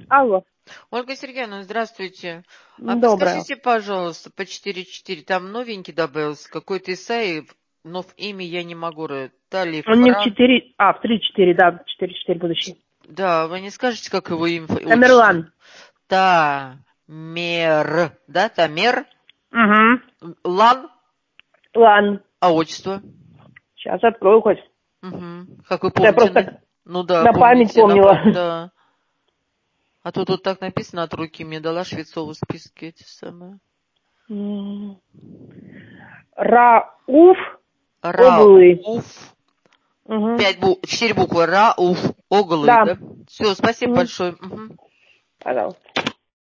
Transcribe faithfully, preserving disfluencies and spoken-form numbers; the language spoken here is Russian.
Алло. Ольга Сергеевна, здравствуйте. А Доброе. подскажите, пожалуйста, по четыре четыре, там новенький добавился, какой-то Исаев, но в имя я не могу. Дали Он не в Фран. четыре, а, в три четыре, да, в четыре четыре будущий. Да, вы не скажете, как его имя? Тамерлан. Тамер, да, Тамер? Угу. Лан? Лан. А отчество? Сейчас открою хоть. Угу. Как вы Я помните? просто на- Ну да, на память помните, на помнила. память, да. А то тут так написано от руки мне дала Швецова списки эти самые. Рауф Оглы. Рауф. Угу. Пять бу... Четыре буквы. Рауф. Оглы, Да. да? Все, спасибо Угу. большое. Угу. Пожалуйста.